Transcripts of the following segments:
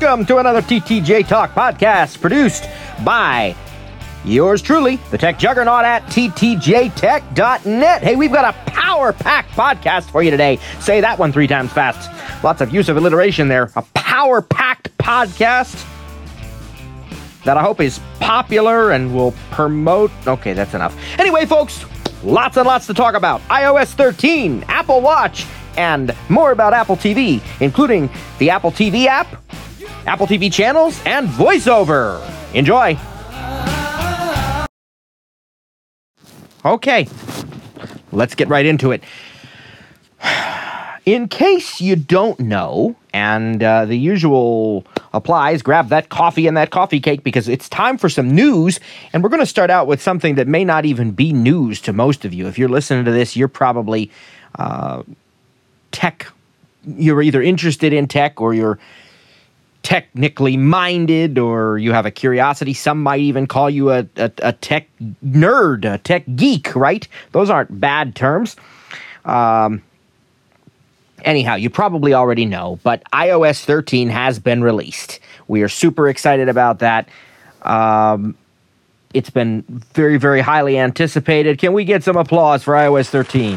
Welcome to another TTJ Talk podcast produced by yours truly, the tech juggernaut at ttjtech.net. Hey, we've got a power-packed podcast for you today. Say that one 3 times fast. Lots of use of alliteration there. A power-packed podcast that I hope is popular and will promote. Okay, that's enough. Anyway, folks, lots and lots to talk about. iOS 13, Apple Watch, and more about Apple TV, including the Apple TV app, Apple TV channels, and VoiceOver. Enjoy. Okay, let's get right into it. In case you don't know, and the usual applies, grab that coffee and that coffee cake because it's time for some news, and we're going to start out with something that may not even be news to most of you. If you're listening to this, you're probably tech. You're either interested in tech or you're technically minded or you have a curiosity. Some might even call you a tech nerd, a tech geek, right? Those aren't bad terms. Anyhow, you probably already know, but iOS 13 has been released. We are super excited about that. It's been very, very highly anticipated. Can we get some applause for iOS 13?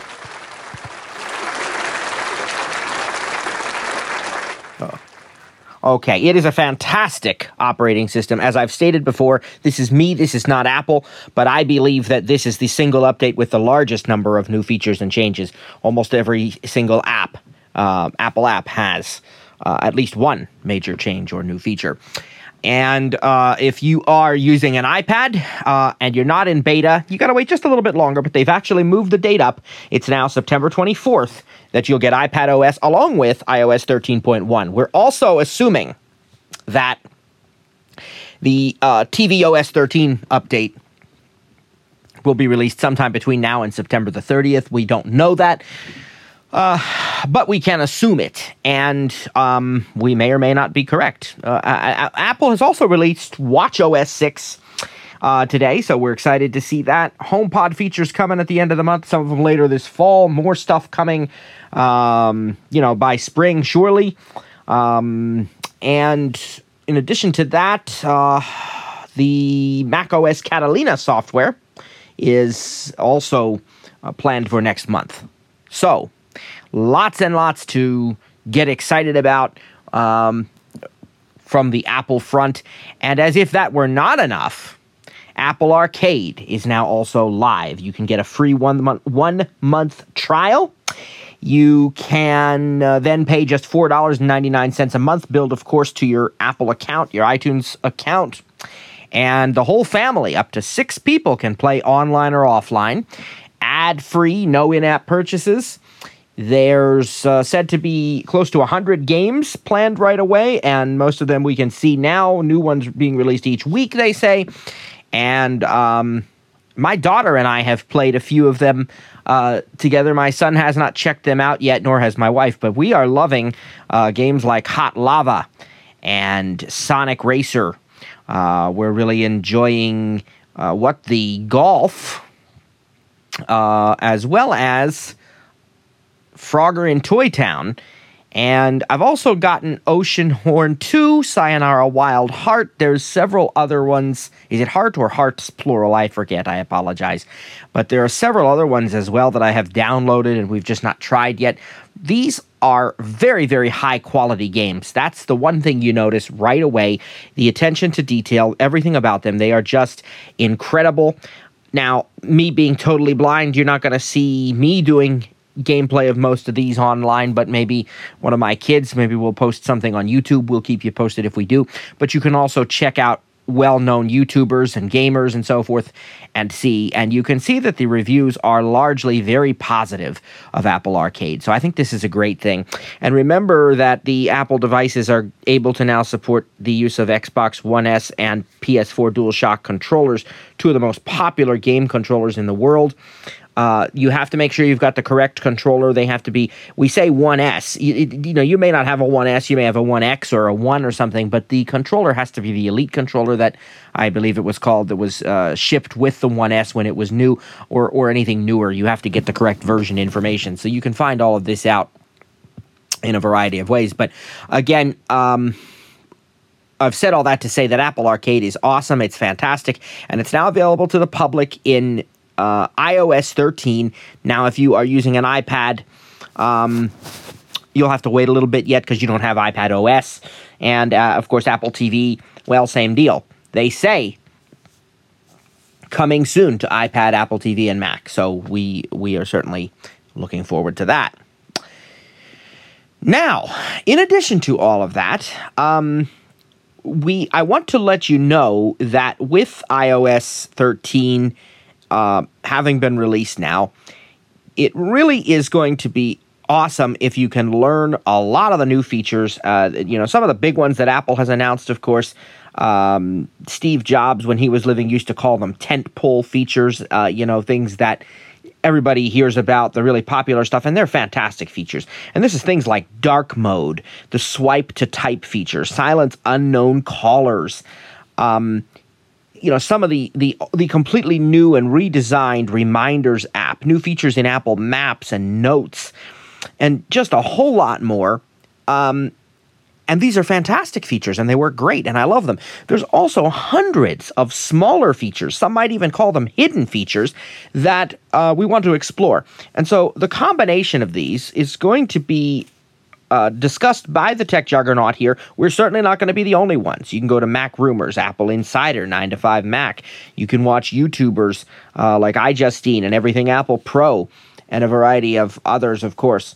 Okay, it is a fantastic operating system. As I've stated before, this is me, this is not Apple, but I believe that this is the single update with the largest number of new features and changes. Almost every single app, Apple app has at least one major change or new feature. And if you are using an iPad and you're not in beta, you got to wait just a little bit longer, but they've actually moved the date up. It's now September 24th that you'll get iPad OS along with iOS 13.1. We're also assuming that the tvOS 13 update will be released sometime between now and September the 30th. We don't know that. But we can assume it, and we may or may not be correct. Apple has also released watchOS 6 today, so we're excited to see that. HomePod features coming at the end of the month, some of them later this fall. More stuff coming, by spring, surely. And in addition to that, the macOS Catalina software is also planned for next month. So, lots and lots to get excited about from the Apple front. And as if that were not enough, Apple Arcade is now also live. You can get a free one-month trial. You can then pay just $4.99 a month, billed, of course, to your Apple account, your iTunes account. And the whole family, up to 6 people, can play online or offline. Ad-free, no in-app purchases. There's said to be close to 100 games planned right away, and most of them we can see now. New ones being released each week, they say. And my daughter and I have played a few of them together. My son has not checked them out yet, nor has my wife, but we are loving games like Hot Lava and Sonic Racer. We're really enjoying the golf, as well as Frogger in Toy Town. And I've also gotten Oceanhorn 2, Sayonara Wild Heart. There's several other ones. Is it Heart or Hearts plural? I forget. I apologize. But there are several other ones as well that I have downloaded and we've just not tried yet. These are very, very high quality games. That's the one thing you notice right away. The attention to detail, everything about them. They are just incredible. Now, me being totally blind, you're not going to see me doing gameplay of most of these online, but maybe one of my kids, maybe we'll post something on YouTube. We'll keep you posted if we do. But you can also check out well-known YouTubers and gamers and so forth and see. And you can see that the reviews are largely very positive of Apple Arcade. So I think this is a great thing. And remember that the Apple devices are able to now support the use of Xbox One S and PS4 DualShock controllers, two of the most popular game controllers in the world. You have to make sure you've got the correct controller. They have to be, we say 1S. You may not have a 1S, you may have a 1X or a 1 or something, but the controller has to be the Elite controller that I believe it was called, that was shipped with the 1S when it was new, or anything newer. You have to get the correct version information. So you can find all of this out in a variety of ways. But again, I've said all that to say that Apple Arcade is awesome. It's fantastic, and it's now available to the public in iOS 13. Now, if you are using an iPad, you'll have to wait a little bit yet because you don't have iPad OS. And, of course, Apple TV, well, same deal. They say coming soon to iPad, Apple TV, and Mac. So we are certainly looking forward to that. Now, in addition to all of that, I want to let you know that with iOS 13 having been released now, it really is going to be awesome if you can learn a lot of the new features. Some of the big ones that Apple has announced, of course. Steve Jobs, when he was living, used to call them tentpole features, things that everybody hears about, the really popular stuff, and they're fantastic features. And this is things like dark mode, the swipe to type feature, silence unknown callers, some of the completely new and redesigned Reminders app, new features in Apple Maps and Notes, and just a whole lot more. And these are fantastic features, and they work great, and I love them. There's also hundreds of smaller features, some might even call them hidden features, that we want to explore. And so the combination of these is going to be discussed by the tech juggernaut here. We're certainly not going to be the only ones. You can go to Mac Rumors, Apple Insider, 9 to 5 Mac. You can watch YouTubers like iJustine and Everything Apple Pro, and a variety of others, of course.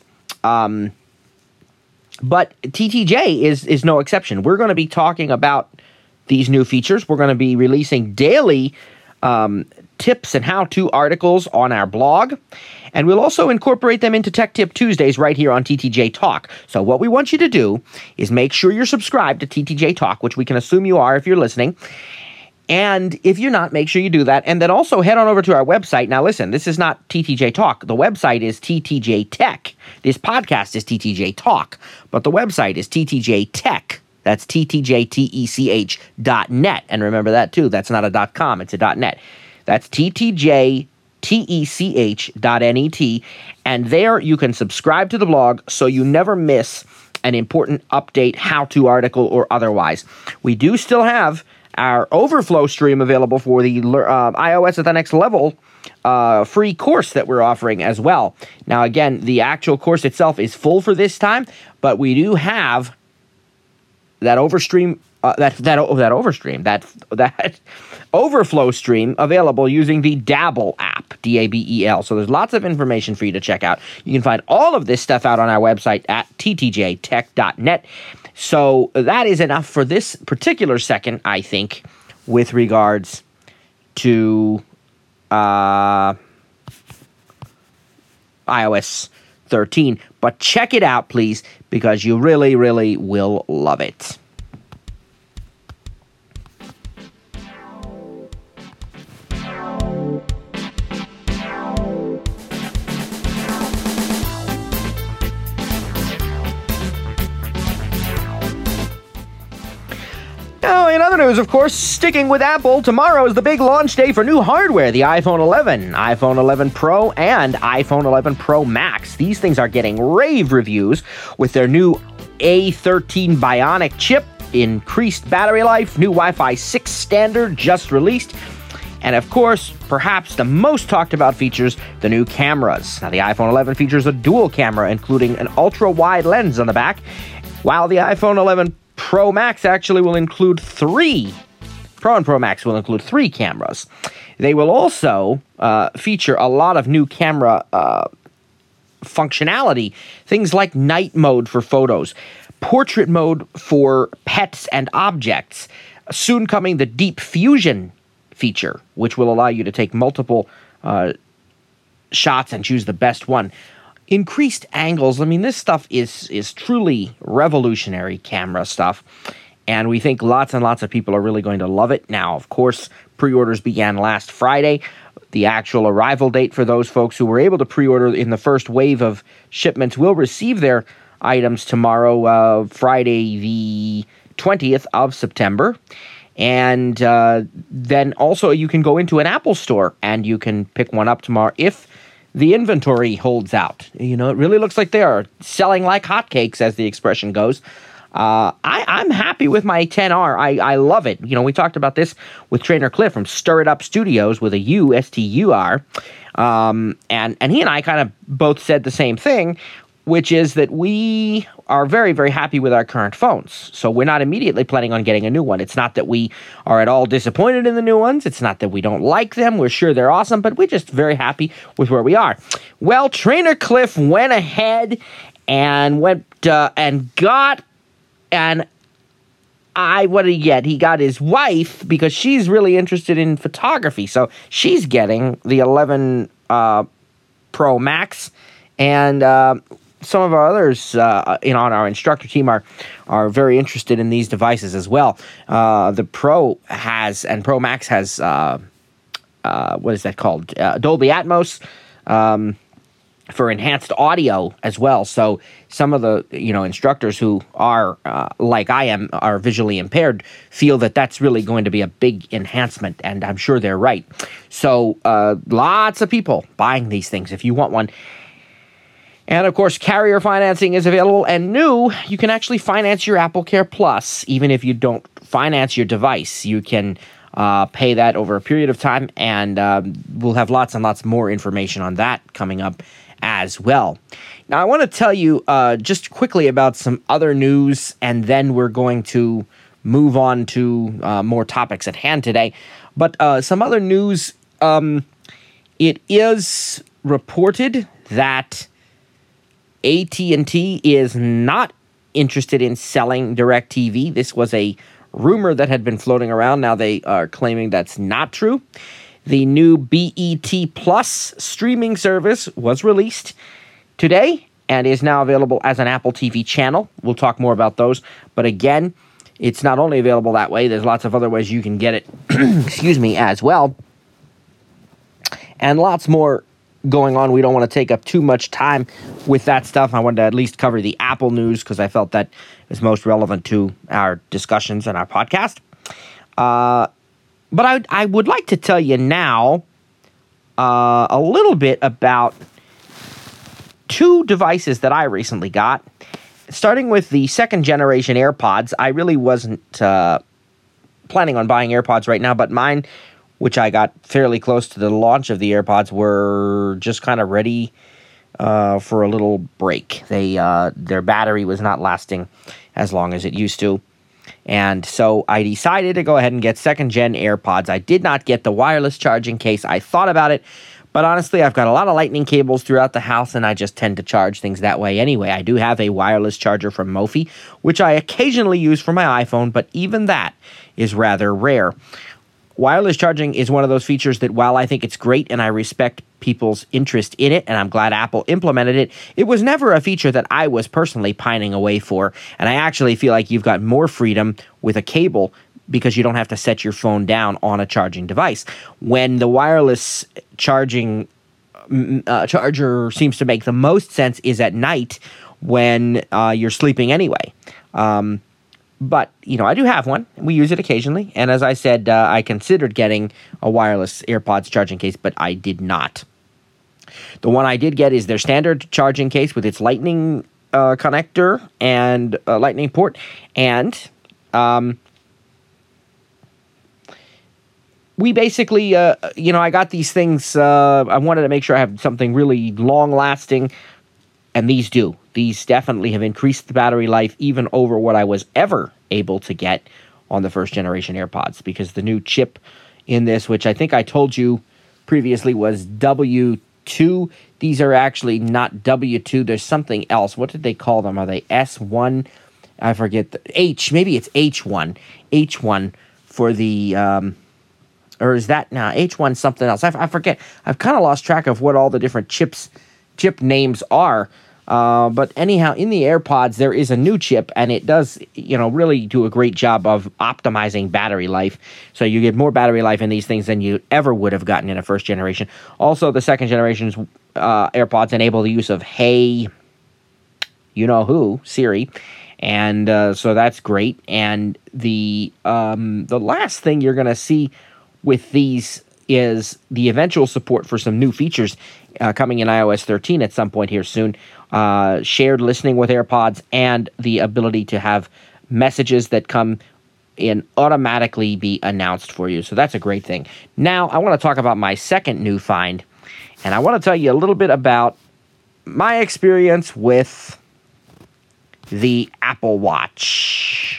But TTJ is no exception. We're going to be talking about these new features. We're going to be releasing daily tips and how-to articles on our blog. And we'll also incorporate them into Tech Tip Tuesdays right here on TTJ Talk. So what we want you to do is make sure you're subscribed to TTJ Talk, which we can assume you are if you're listening. And if you're not, make sure you do that. And then also head on over to our website. Now, listen, this is not TTJ Talk. The website is TTJ Tech. This podcast is TTJ Talk. But the website is TTJ Tech. That's TTJTECH.net. And remember that, too. That's not a .com. It's a .net. That's TTJTECH.net. And there you can subscribe to the blog so you never miss an important update, how-to article, or otherwise. We do still have our overflow stream available for the iOS at the Next Level free course that we're offering as well. Now, again, the actual course itself is full for this time, but we do have that overflow stream available using the Dabble app, Dabel. So there's lots of information for you to check out. You can find all of this stuff out on our website at ttjtech.net. So that is enough for this particular second, I think, with regards to iOS 13. But check it out, please, because you really, really will love it. Now, in other news, of course, sticking with Apple, tomorrow is the big launch day for new hardware, the iPhone 11, iPhone 11 Pro, and iPhone 11 Pro Max. These things are getting rave reviews with their new A13 Bionic chip, increased battery life, new Wi-Fi 6 standard just released, and of course, perhaps the most talked about features, the new cameras. Now, the iPhone 11 features a dual camera, including an ultra-wide lens on the back, while the iPhone 11 Pro Max actually will include three. Pro and Pro Max will include three cameras. They will also feature a lot of new camera functionality, things like night mode for photos, portrait mode for pets and objects, soon coming the Deep Fusion feature, which will allow you to take multiple shots and choose the best one. Increased angles. I mean, this stuff is truly revolutionary camera stuff, and we think lots and lots of people are really going to love it. Now, of course, pre-orders began last Friday. The actual arrival date for those folks who were able to pre-order in the first wave of shipments will receive their items tomorrow, Friday the 20th of September. And then also you can go into an Apple store and you can pick one up tomorrow if the inventory holds out. You know, it really looks like they are selling like hotcakes, as the expression goes. I'm happy with my 10R. I love it. We talked about this with Trainer Cliff from Stir It Up Studios with a U, S-T-U-R. And he and I kind of both said the same thing, which is that we are very, very happy with our current phones. So we're not immediately planning on getting a new one. It's not that we are at all disappointed in the new ones. It's not that we don't like them. We're sure they're awesome, but we're just very happy with where we are. Well, Trainer Cliff went ahead and what did he get? He got his wife, because she's really interested in photography. So she's getting the 11 Pro Max, and some of our others on our instructor team are very interested in these devices as well. The Pro Max has what is that called? Dolby Atmos for enhanced audio as well. So some of the instructors who are like I am, are visually impaired, feel that that's really going to be a big enhancement, and I'm sure they're right. So lots of people buying these things if you want one. And, of course, carrier financing is available. And new, you can actually finance your AppleCare Plus, even if you don't finance your device. You can pay that over a period of time, and we'll have lots and lots more information on that coming up as well. Now, I want to tell you just quickly about some other news, and then we're going to move on to more topics at hand today. But some other news, it is reported that AT&T is not interested in selling DirecTV. This was a rumor that had been floating around. Now they are claiming that's not true. The new BET Plus streaming service was released today and is now available as an Apple TV channel. We'll talk more about those. But again, it's not only available that way. There's lots of other ways you can get it, as well. And lots more going on. We don't want to take up too much time with that stuff. I wanted to at least cover the Apple news because I felt that is most relevant to our discussions and our podcast. But I would like to tell you now a little bit about two devices that I recently got. Starting with the second generation AirPods. I really wasn't planning on buying AirPods right now, but mine, which I got fairly close to the launch of the AirPods, were just kind of ready for a little break. Their battery was not lasting as long as it used to. And so I decided to go ahead and get second-gen AirPods. I did not get the wireless charging case. I thought about it, but honestly, I've got a lot of lightning cables throughout the house, and I just tend to charge things that way anyway. I do have a wireless charger from Mophie, which I occasionally use for my iPhone, but even that is rather rare. Wireless charging is one of those features that, while I think it's great and I respect people's interest in it, and I'm glad Apple implemented it, it was never a feature that I was personally pining away for. And I actually feel like you've got more freedom with a cable because you don't have to set your phone down on a charging device. When the wireless charging charger seems to make the most sense is at night when you're sleeping anyway. But, I do have one. We use it occasionally. And as I said, I considered getting a wireless AirPods charging case, but I did not. The one I did get is their standard charging case with its lightning connector and lightning port. And we basically, I got these things. I wanted to make sure I have something really long-lasting, and these do. These definitely have increased the battery life even over what I was ever able to get on the first generation AirPods, because the new chip in this, which I think I told you previously was W2, these are actually not W2. There's something else. What did they call them? Are they S1? I forget. Maybe it's H1. H1 for the, or is that now H1 something else? I forget. I've kind of lost track of what all the different chip names are. But anyhow, in the AirPods, there is a new chip, and it does, really do a great job of optimizing battery life. So you get more battery life in these things than you ever would have gotten in a first generation. Also, the second generation's AirPods enable the use of Hey, you-know-who, Siri. And so that's great. And the last thing you're going to see with these is the eventual support for some new features coming in iOS 13 at some point here soon. Shared listening with AirPods and the ability to have messages that come in automatically be announced for you. So that's a great thing. Now, I want to talk about my second new find, and I want to tell you a little bit about my experience with the Apple Watch.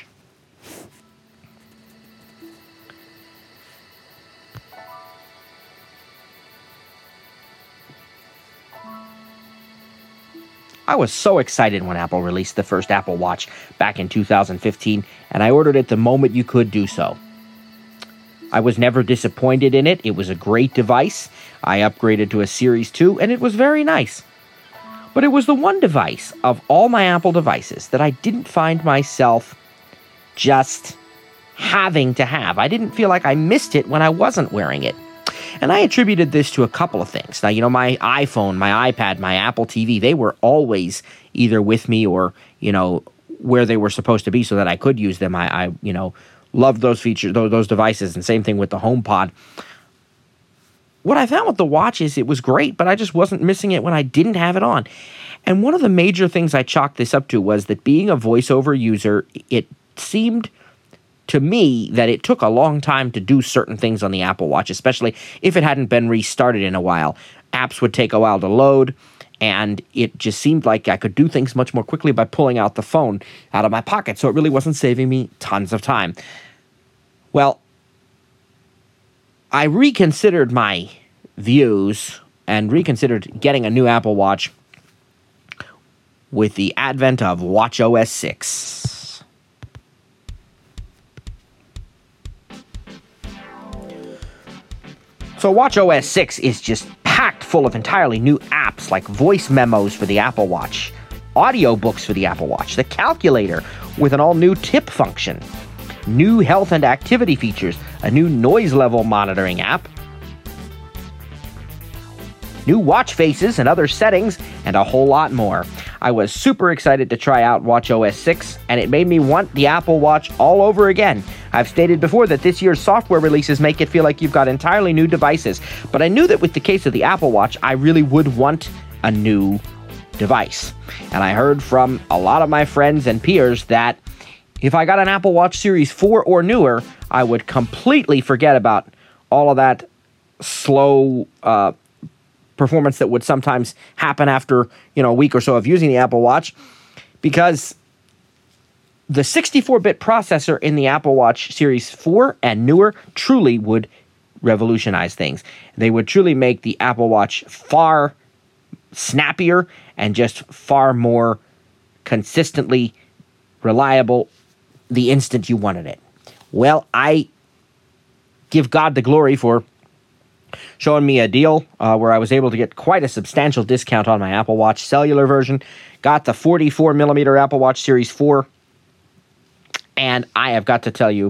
I was so excited when Apple released the first Apple Watch back in 2015, and I ordered it the moment you could do so. I was never disappointed in it. It was a great device. I upgraded to a Series 2, and it was very nice. But it was the one device of all my Apple devices that I didn't find myself just having to have. I didn't feel like I missed it when I wasn't wearing it. And I attributed this to a couple of things. Now, my iPhone, my iPad, my Apple TV, they were always either with me or, where they were supposed to be so that I could use them. I loved those features, those devices, and same thing with the HomePod. What I found with the watch is it was great, but I just wasn't missing it when I didn't have it on. And one of the major things I chalked this up to was that being a voiceover user, it seemed to me that it took a long time to do certain things on the Apple Watch, especially if it hadn't been restarted in a while. Apps would take a while to load, and it just seemed like I could do things much more quickly by pulling out the phone out of my pocket, so it really wasn't saving me tons of time. Well, I reconsidered my views and reconsidered getting a new Apple Watch with the advent of watchOS 6. So watchOS 6 is just packed full of entirely new apps like voice memos for the Apple Watch, audiobooks for the Apple Watch, the calculator with an all-new tip function, new health and activity features, a new noise level monitoring app, new watch faces and other settings, and a whole lot more. I was super excited to try out watchOS 6, and it made me want the Apple Watch all over again. I've stated before that this year's software releases make it feel like you've got entirely new devices, but I knew that with the case of the Apple Watch, I really would want a new device. And I heard from a lot of my friends and peers that if I got an Apple Watch Series 4 or newer, I would completely forget about all of that slow performance that would sometimes happen after, a week or so of using the Apple Watch, because the 64-bit processor in the Apple Watch Series 4 and newer truly would revolutionize things. They would truly make the Apple Watch far snappier and just far more consistently reliable the instant you wanted it. Well, I give God the glory for showing me a deal where I was able to get quite a substantial discount on my Apple Watch cellular version. Got the 44mm Apple Watch Series 4. And I have got to tell you,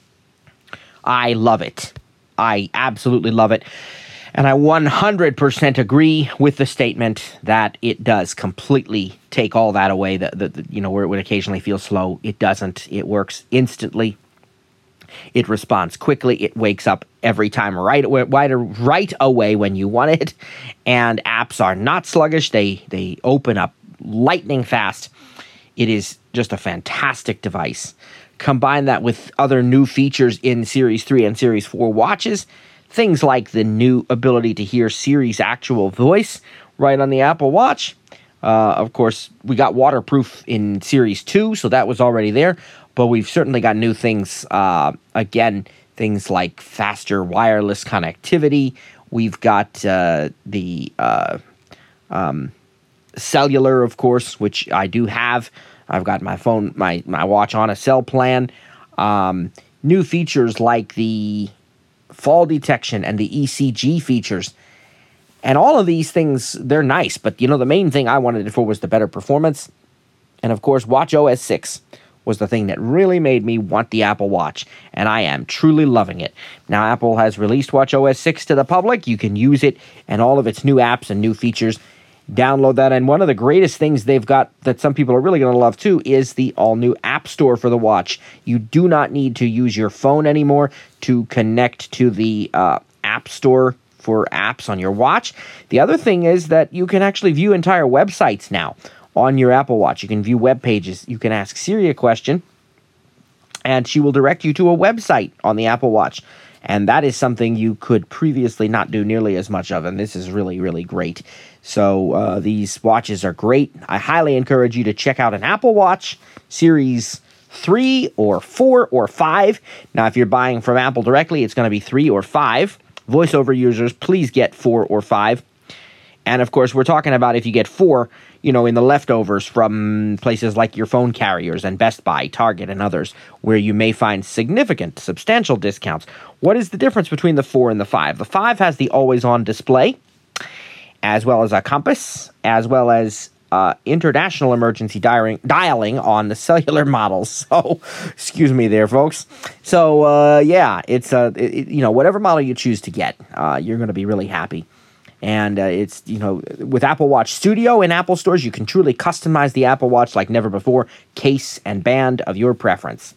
I love it. I absolutely love it. And I 100% agree with the statement that it does completely take all that away. Where it would occasionally feel slow, it doesn't. It works instantly. It responds quickly. It wakes up every time right away when you want it. And apps are not sluggish. They open up lightning fast. It is just a fantastic device. Combine that with other new features in Series 3 and Series 4 watches, things like the new ability to hear Siri's actual voice right on the Apple Watch. Of course, we got waterproof in Series 2, so that was already there. But we've certainly got new things, things like faster wireless connectivity. We've got the cellular, of course, which I do have. I've got my phone, my watch on a cell plan. New features like the fall detection and the ECG features. And all of these things, they're nice. But, the main thing I wanted it for was the better performance. And, of course, watchOS 6 was the thing that really made me want the Apple Watch, and I am truly loving it. Now, Apple has released watchOS 6 to the public. You can use it and all of its new apps and new features. Download that, and one of the greatest things they've got that some people are really going to love, too, is the all-new App Store for the watch. You do not need to use your phone anymore to connect to the app store for apps on your watch. The other thing is that you can actually view entire websites now on your Apple Watch. You can view web pages. You can ask Siri a question, and she will direct you to a website on the Apple Watch. And that is something you could previously not do nearly as much of, and this is really, really great. So these watches are great. I highly encourage you to check out an Apple Watch Series 3 or 4 or 5. Now, if you're buying from Apple directly, it's going to be 3 or 5. VoiceOver users, please get 4 or 5. And, of course, we're talking about if you get 4, in the leftovers from places like your phone carriers and Best Buy, Target, and others, where you may find significant, substantial discounts. What is the difference between the 4 and the 5? The 5 has the always-on display, as well as a compass, as well as international emergency dialing on the cellular models. So, excuse me there, folks. So, it's whatever model you choose to get, you're going to be really happy. And it's, with Apple Watch Studio in Apple stores, you can truly customize the Apple Watch like never before, case and band of your preference.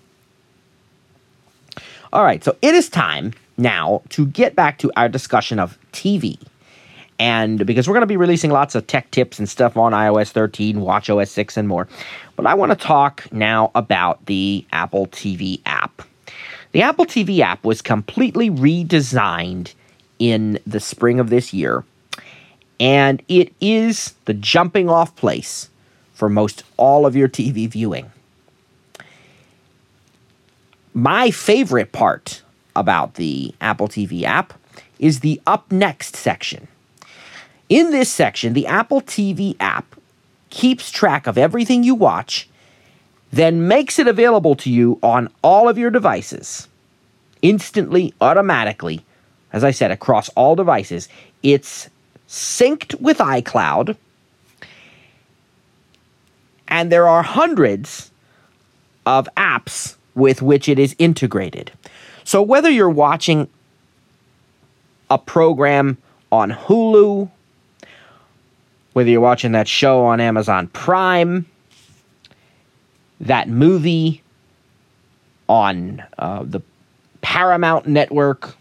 All right, so it is time now to get back to our discussion of TV. And because we're going to be releasing lots of tech tips and stuff on iOS 13, watchOS 6, and more. But I want to talk now about the Apple TV app. The Apple TV app was completely redesigned in the spring of this year. And it is the jumping off place for most all of your TV viewing. My favorite part about the Apple TV app is the Up Next section. In this section, the Apple TV app keeps track of everything you watch, then makes it available to you on all of your devices, instantly, automatically, as I said, across all devices. It's synced with iCloud, and there are hundreds of apps with which it is integrated. So whether you're watching a program on Hulu, whether you're watching that show on Amazon Prime, that movie on the Paramount Network,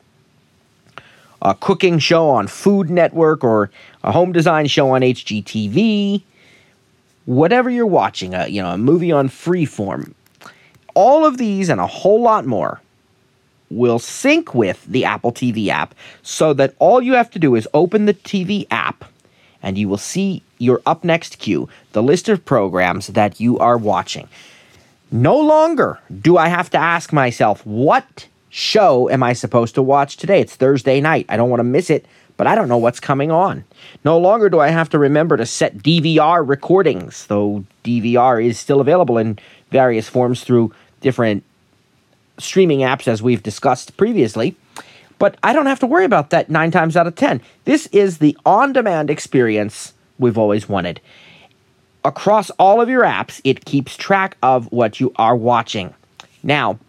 a cooking show on Food Network, or a home design show on HGTV, whatever you're watching, a movie on Freeform, all of these and a whole lot more will sync with the Apple TV app so that all you have to do is open the TV app and you will see your Up Next queue, the list of programs that you are watching. No longer do I have to ask myself, what show am I supposed to watch today? It's Thursday night. I don't want to miss it, but I don't know what's coming on. No longer do I have to remember to set DVR recordings, though DVR is still available in various forms through different streaming apps, as we've discussed previously. But I don't have to worry about that 9 times out of 10. This is the on-demand experience we've always wanted. Across all of your apps, it keeps track of what you are watching. Now,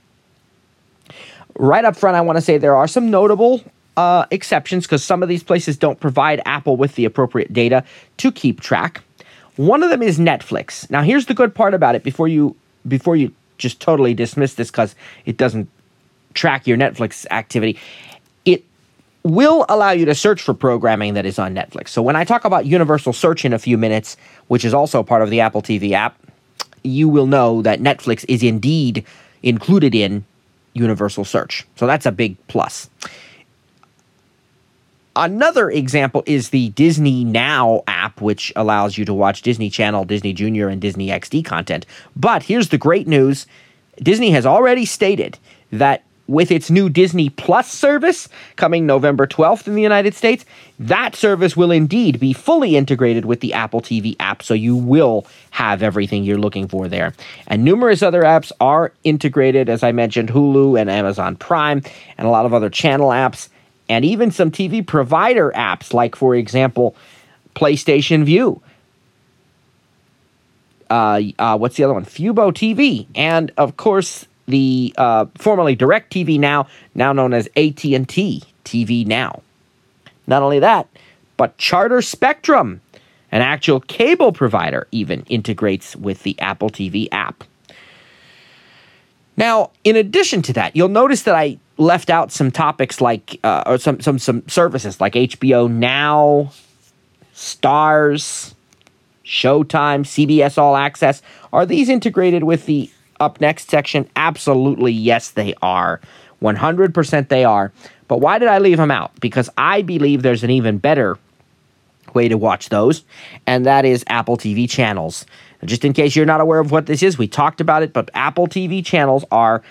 right up front, I want to say there are some notable exceptions because some of these places don't provide Apple with the appropriate data to keep track. One of them is Netflix. Now, here's the good part about it before you just totally dismiss this because it doesn't track your Netflix activity. It will allow you to search for programming that is on Netflix. So when I talk about universal search in a few minutes, which is also part of the Apple TV app, you will know that Netflix is indeed included in universal search. So that's a big plus. Another example is the Disney Now app, which allows you to watch Disney Channel, Disney Junior, and Disney XD content. But here's the great news. Disney has already stated that with its new Disney Plus service coming November 12th in the United States, that service will indeed be fully integrated with the Apple TV app, so you will have everything you're looking for there. And numerous other apps are integrated, as I mentioned, Hulu and Amazon Prime, and a lot of other channel apps, and even some TV provider apps, like, for example, PlayStation Vue. What's the other one? Fubo TV. And, of course, the formerly DirecTV Now known as AT&T TV Now. Not only that, but Charter Spectrum, an actual cable provider, even integrates with the Apple TV app. Now, in addition to that, you'll notice that I left out some topics like, or some services like HBO Now, Stars, Showtime, CBS All Access. Are these integrated with the Up Next section? Absolutely, yes, they are. 100% they are. But why did I leave them out? Because I believe there's an even better way to watch those, and that is Apple TV channels. Just in case you're not aware of what this is, we talked about it, but Apple TV channels are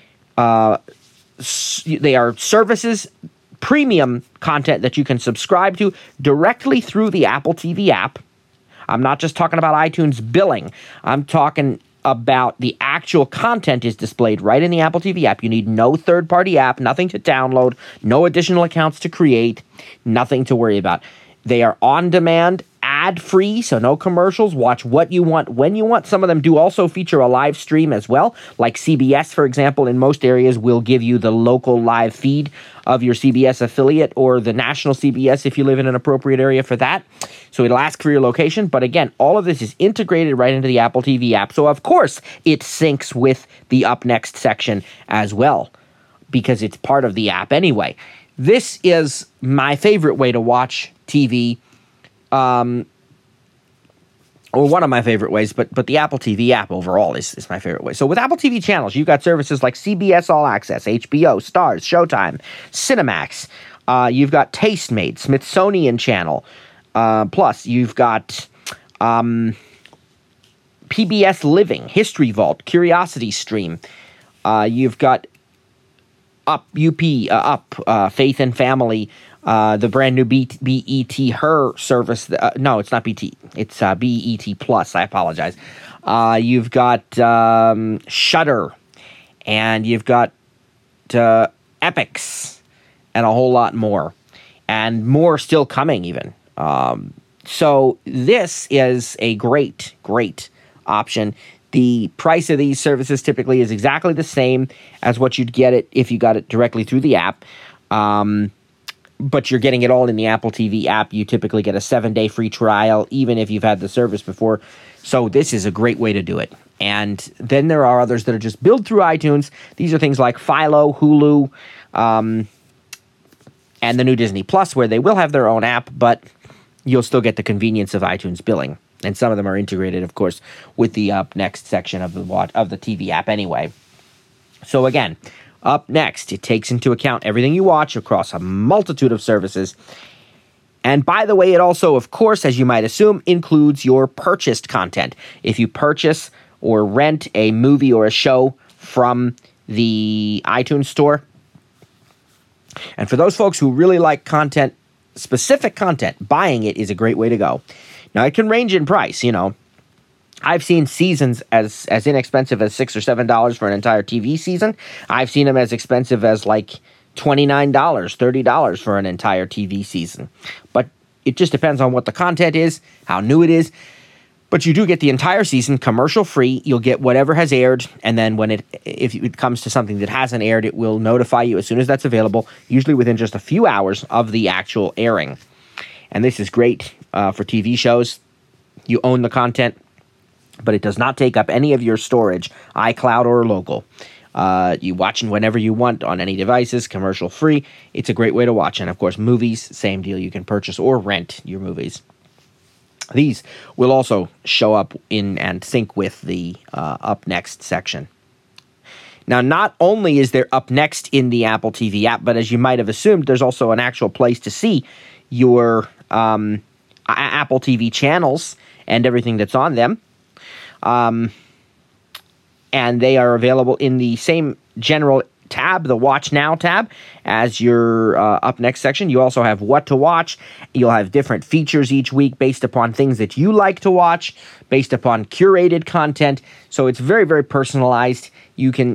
they are services, premium content that you can subscribe to directly through the Apple TV app. I'm not just talking about iTunes billing. I'm talking about the actual content is displayed right in the Apple TV app. You need no third-party app, nothing to download, no additional accounts to create, nothing to worry about. They are on demand, ad-free, so no commercials. Watch what you want, when you want. Some of them do also feature a live stream as well. Like CBS, for example, in most areas will give you the local live feed of your CBS affiliate or the national CBS if you live in an appropriate area for that. So it'll ask for your location. But again, all of this is integrated right into the Apple TV app. So of course, it syncs with the Up Next section as well because it's part of the app anyway. This is my favorite way to watch TV, or one of my favorite ways, but the Apple TV app overall is my favorite way. So with Apple TV channels, you've got services like CBS All Access, HBO, Stars, Showtime, Cinemax. You've got Tastemade, Smithsonian Channel. Plus, you've got PBS Living, History Vault, Curiosity Stream. You've got Up, Faith and Family, the brand new BET Her service. No, it's not BT. It's BET Plus. I apologize. You've got Shudder, and you've got Epix, and a whole lot more. And more still coming even. So this is a great, great option. The price of these services typically is exactly the same as what you'd get it if you got it directly through the app. But you're getting it all in the Apple TV app. You typically get a 7-day free trial, even if you've had the service before. So this is a great way to do it. And then there are others that are just billed through iTunes. These are things like Philo, Hulu, and the new Disney Plus, where they will have their own app, but you'll still get the convenience of iTunes billing. And some of them are integrated, of course, with the Up Next section of the TV app anyway. So again, Up Next, it takes into account everything you watch across a multitude of services. And by the way, it also, of course, as you might assume, includes your purchased content. If you purchase or rent a movie or a show from the iTunes store. And for those folks who really like content, specific content, buying it is a great way to go. Now, it can range in price, you know. I've seen seasons as inexpensive as $6 or $7 for an entire TV season. I've seen them as expensive as like $29, $30 for an entire TV season. But it just depends on what the content is, how new it is. But you do get the entire season commercial free. You'll get whatever has aired, and then if it comes to something that hasn't aired, it will notify you as soon as that's available, usually within just a few hours of the actual airing. And this is great for TV shows. You own the content, but it does not take up any of your storage, iCloud or local. You watch whenever you want on any devices, commercial free. It's a great way to watch. And of course, movies, same deal. You can purchase or rent your movies. These will also show up in and sync with the Up Next section. Now, not only is there Up Next in the Apple TV app, but as you might have assumed, there's also an actual place to see your Apple TV channels and everything that's on them. And they are available in the same general tab, the Watch Now tab, as your Up Next section. You also have What to Watch. You'll have different features each week based upon things that you like to watch, based upon curated content. So it's very, very personalized. You can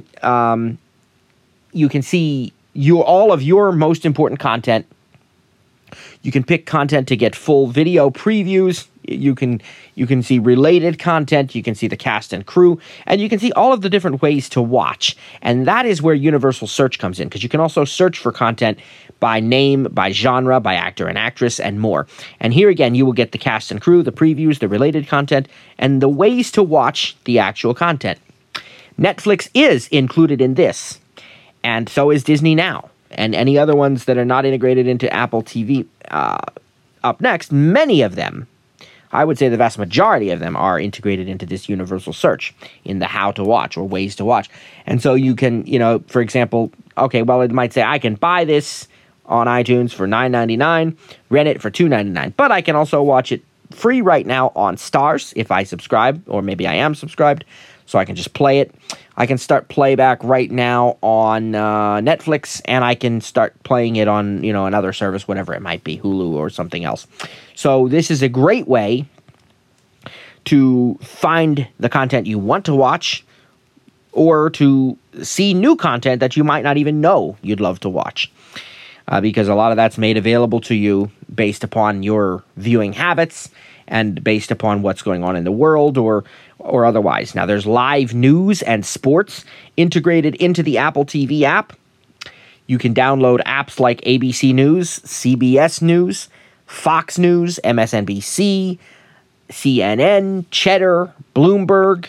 see all of your most important content. You can pick content to get full video previews. You can see related content. You can see the cast and crew, and you can see all of the different ways to watch. And that is where universal search comes in, because you can also search for content by name, by genre, by actor and actress, and more. And here again, you will get the cast and crew, the previews, the related content, and the ways to watch the actual content. Netflix is included in this. And so is Disney Now. And any other ones that are not integrated into Apple TV up next, many of them, I would say the vast majority of them, are integrated into this universal search in the how to watch or ways to watch. And so you can, for example, okay, well, it might say I can buy this on iTunes for $9.99, rent it for $2.99, but I can also watch it free right now on Stars if I subscribe, or maybe I am subscribed, so I can just play it. I can start playback right now on Netflix, and I can start playing it on, another service, whatever it might be, Hulu or something else. So this is a great way to find the content you want to watch, or to see new content that you might not even know you'd love to watch. Because a lot of that's made available to you based upon your viewing habits and based upon what's going on in the world or otherwise. Now, there's live news and sports integrated into the Apple TV app. You can download apps like ABC News, CBS News, Fox News, MSNBC, CNN, Cheddar, Bloomberg,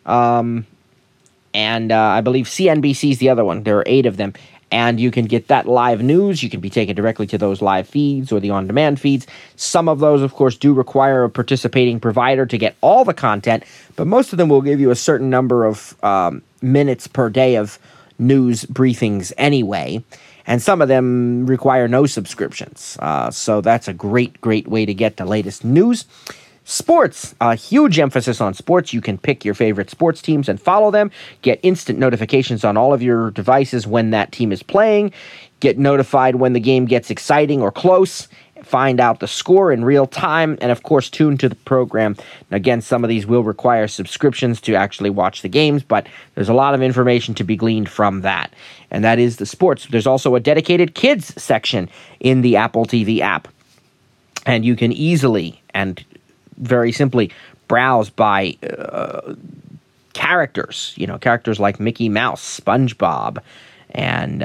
and I believe CNBC is the other one. There are 8 of them. And you can get that live news. You can be taken directly to those live feeds or the on-demand feeds. Some of those, of course, do require a participating provider to get all the content, but most of them will give you a certain number of minutes per day of news briefings anyway. And some of them require no subscriptions. So that's a great, great way to get the latest news. Sports, a huge emphasis on sports. You can pick your favorite sports teams and follow them. Get instant notifications on all of your devices when that team is playing. Get notified when the game gets exciting or close. Find out the score in real time. And, of course, tune to the program. Again, some of these will require subscriptions to actually watch the games, but there's a lot of information to be gleaned from that. And that is the sports. There's also a dedicated kids section in the Apple TV app. And you can easily and very simply browse by characters, characters like Mickey Mouse, SpongeBob, and,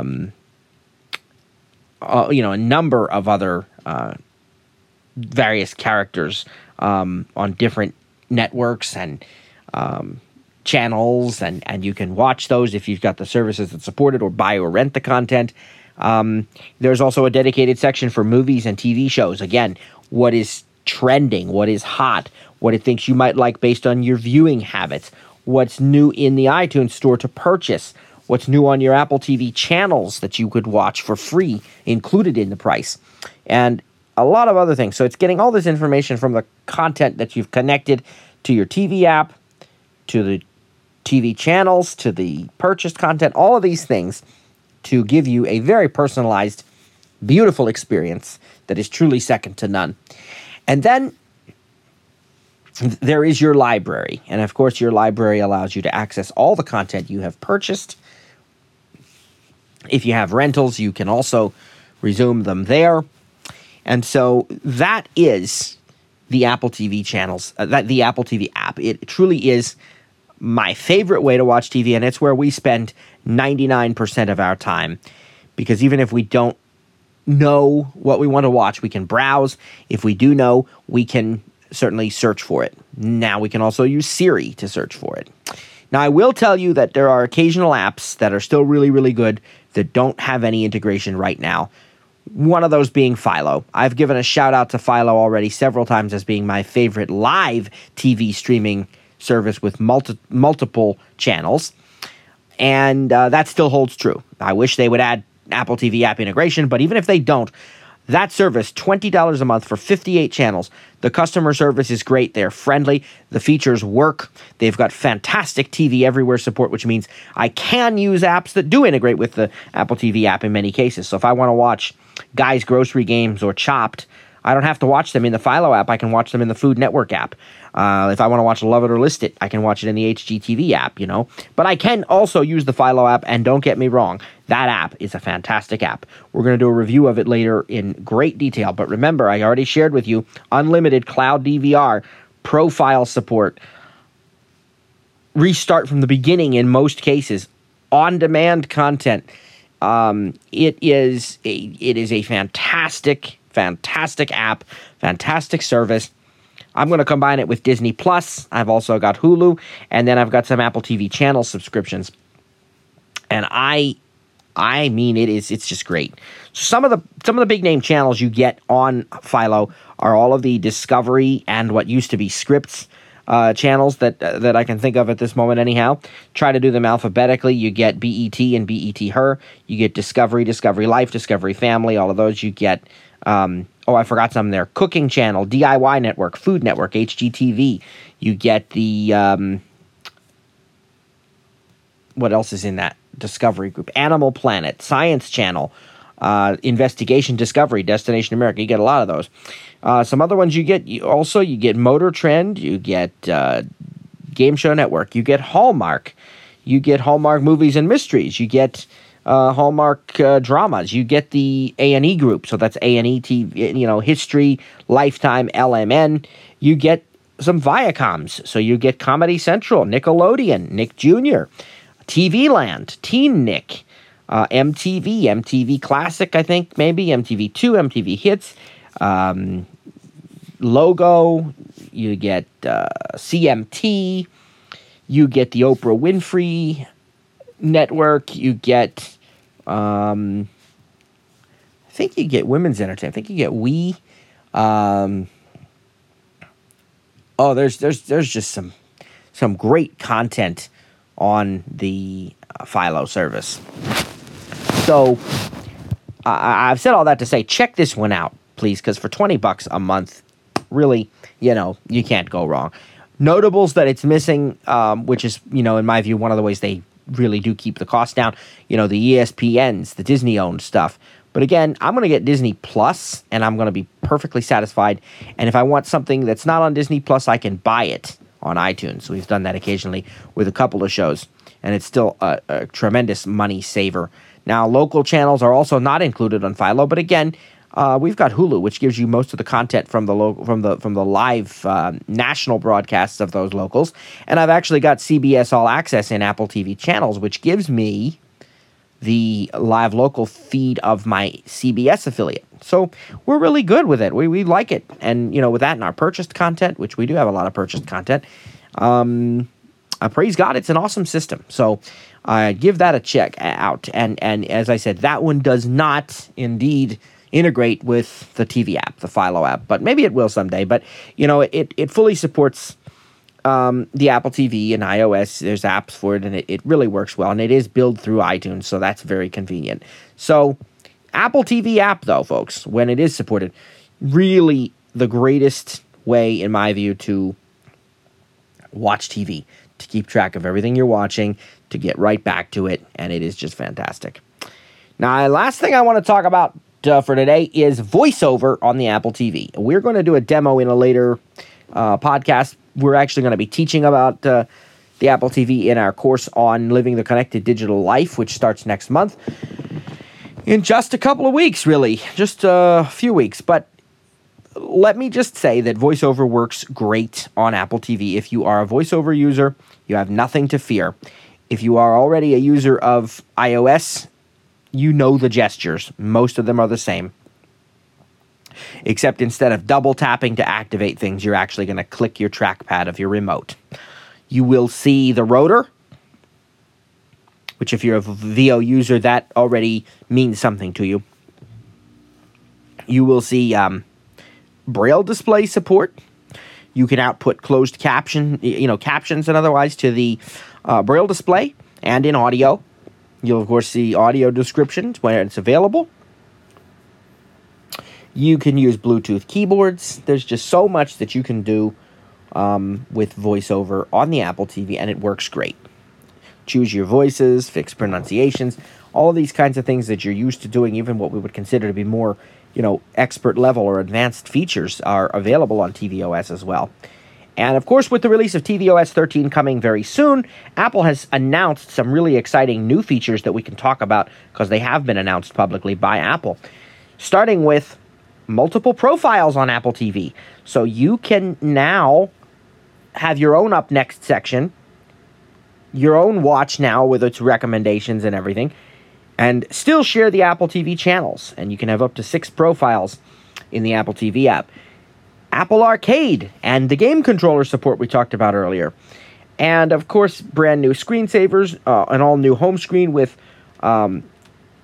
a number of other various characters on different networks and channels, and you can watch those if you've got the services that support it, or buy or rent the content. There's also a dedicated section for movies and TV shows. Again, what is trending, what is hot, what it thinks you might like based on your viewing habits, what's new in the iTunes store to purchase, what's new on your Apple TV channels that you could watch for free, included in the price, and a lot of other things. So it's getting all this information from the content that you've connected to your TV app, to the TV channels, to the purchased content, all of these things to give you a very personalized, beautiful experience that is truly second to none. And then there is your library. And, of course, your library allows you to access all the content you have purchased. If you have rentals, you can also resume them there. And so that is the Apple TV channels, the Apple TV app. It truly is my favorite way to watch TV, and it's where we spend 99% of our time. Because even if we don't know what we want to watch, we can browse. If we do know, we can certainly search for it. Now we can also use Siri to search for it. Now, I will tell you that there are occasional apps that are still really, really good that don't have any integration right now. One of those being Philo. I've given a shout out to Philo already several times as being my favorite live TV streaming service with multiple channels. And that still holds true. I wish they would add Apple TV app integration, but even if they don't, that service, $20 a month for 58 channels. The customer service is great. They're friendly. The features work. They've got fantastic TV Everywhere support, which means I can use apps that do integrate with the Apple TV app in many cases. So if I want to watch Guy's Grocery Games or Chopped, I don't have to watch them in the Philo app. I can watch them in the Food Network app. If I want to watch Love It or List It, I can watch it in the HGTV app, But I can also use the Philo app, and don't get me wrong, that app is a fantastic app. We're going to do a review of it later in great detail. But remember, I already shared with you unlimited cloud DVR, profile support, restart from the beginning in most cases, on-demand content. It is a fantastic app, fantastic service. I'm going to combine it with Disney Plus. I've also got Hulu, and then I've got some Apple TV channel subscriptions. And I I mean, it's just great. Some of the big name channels you get on Philo are all of the Discovery and what used to be Scripps channels that I can think of at this moment anyhow. Try to do them alphabetically. You get BET and BET Her. You get Discovery, Discovery Life, Discovery Family, all of those. You get, I forgot some there. Cooking Channel, DIY Network, Food Network, HGTV. You get the, what else is in that Discovery group? Animal Planet, Science Channel, Investigation Discovery, Destination America. You get a lot of those. Some other ones you get Motor Trend, you get Game Show Network, you get Hallmark, you get Hallmark Movies and Mysteries, you get Hallmark Dramas, you get the A&E group, so that's A&E TV, History, Lifetime, LMN, you get some Viacoms, so you get Comedy Central, Nickelodeon, Nick Jr., TV Land, Teen Nick, MTV Classic, I think, maybe, MTV2, MTV Hits, Logo, you get CMT, you get the Oprah Winfrey Network, you get, I think you get Women's Entertainment, I think you get We, there's just some great content on the Philo service. So, I've said all that to say, check this one out, please, because for $20 a month, really, you can't go wrong. Notables that it's missing, which is, in my view, one of the ways they really do keep the cost down, the ESPNs, the Disney-owned stuff. But again, I'm going to get Disney Plus, and I'm going to be perfectly satisfied. And if I want something that's not on Disney Plus, I can buy it on iTunes. We've done that occasionally with a couple of shows, and it's still a tremendous money saver. Now, local channels are also not included on Philo, but again, we've got Hulu, which gives you most of the content from the live national broadcasts of those locals, and I've actually got CBS All Access in Apple TV channels, which gives me the live local feed of my CBS affiliate. So we're really good with it. We like it, and with that and our purchased content, which we do have a lot of purchased content. Praise God, it's an awesome system. So give that a check out. And as I said, that one does not indeed integrate with the TV app, the Philo app, but maybe it will someday. But it fully supports the Apple TV and iOS. There's apps for it, and it really works well. And it is billed through iTunes, so that's very convenient. So Apple TV app, though, folks, when it is supported, really the greatest way, in my view, to watch TV, to keep track of everything you're watching, to get right back to it, and it is just fantastic. Now, last thing I want to talk about for today is VoiceOver on the Apple TV. We're going to do a demo in a later podcast. We're actually going to be teaching about the Apple TV in our course on living the connected digital life, which starts next month. In just a couple of weeks, really. Just a few weeks. But let me just say that VoiceOver works great on Apple TV. If you are a VoiceOver user, you have nothing to fear. If you are already a user of iOS, you know the gestures. Most of them are the same. Except instead of double tapping to activate things, you're actually going to click your trackpad of your remote. You will see the rotor, which if you're a VO user, that already means something to you. You will see Braille display support. You can output closed captions and otherwise to the Braille display and in audio. You'll, of course, see audio descriptions when it's available. You can use Bluetooth keyboards. There's just so much that you can do with VoiceOver on the Apple TV, and it works great. Choose your voices, fix pronunciations, all of these kinds of things that you're used to doing, even what we would consider to be more, expert level or advanced features are available on tvOS as well. And of course, with the release of tvOS 13 coming very soon, Apple has announced some really exciting new features that we can talk about because they have been announced publicly by Apple. Starting with multiple profiles on Apple TV. So you can now have your own Up Next section, your own watch now with its recommendations and everything, and still share the Apple TV channels. And you can have up to 6 profiles in the Apple TV app. Apple Arcade and the game controller support we talked about earlier. And, of course, brand new screensavers, an all-new home screen with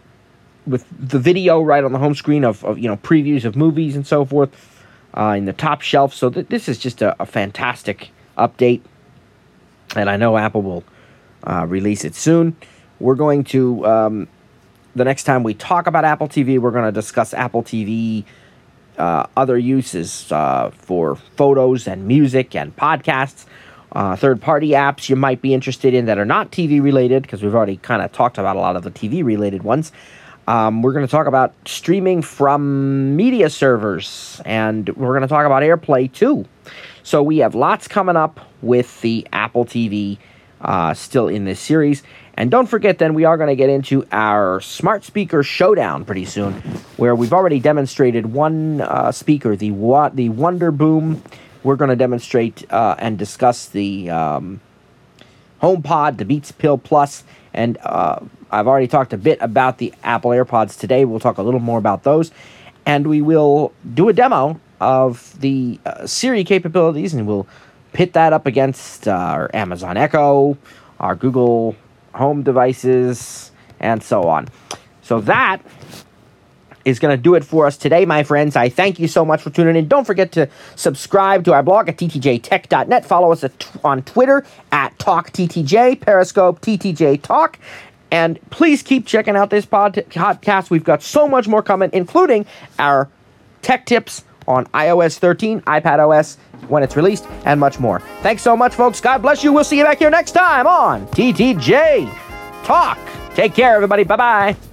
with the video right on the home screen of previews of movies and so forth in the top shelf. So this is just a fantastic update, and I know Apple will release it soon. We're going to the next time we talk about Apple TV, we're going to discuss Apple TV other uses for photos and music and podcasts, third-party apps you might be interested in that are not TV-related, because we've already kind of talked about a lot of the TV-related ones. We're going to talk about streaming from media servers, and we're going to talk about AirPlay too. So we have lots coming up with the Apple TV still in this series. And don't forget, then, we are going to get into our smart speaker showdown pretty soon, where we've already demonstrated one speaker, the Wonder Boom. We're going to demonstrate and discuss the HomePod, the Beats Pill Plus, and I've already talked a bit about the Apple AirPods today. We'll talk a little more about those, and we will do a demo of the Siri capabilities, and we'll pit that up against our Amazon Echo, our Google Home devices, and so on. So that is going to do it for us today, my friends. I thank you so much for tuning in. Don't forget to subscribe to our blog at ttjtech.net. Follow us on Twitter at TalkTTJ, Periscope TTJ Talk. And please keep checking out this podcast. We've got so much more coming, including our tech tips on iOS 13, iPadOS when it's released, and much more. Thanks so much, folks. God bless you. We'll see you back here next time on TTJ Talk. Take care, everybody. Bye-bye.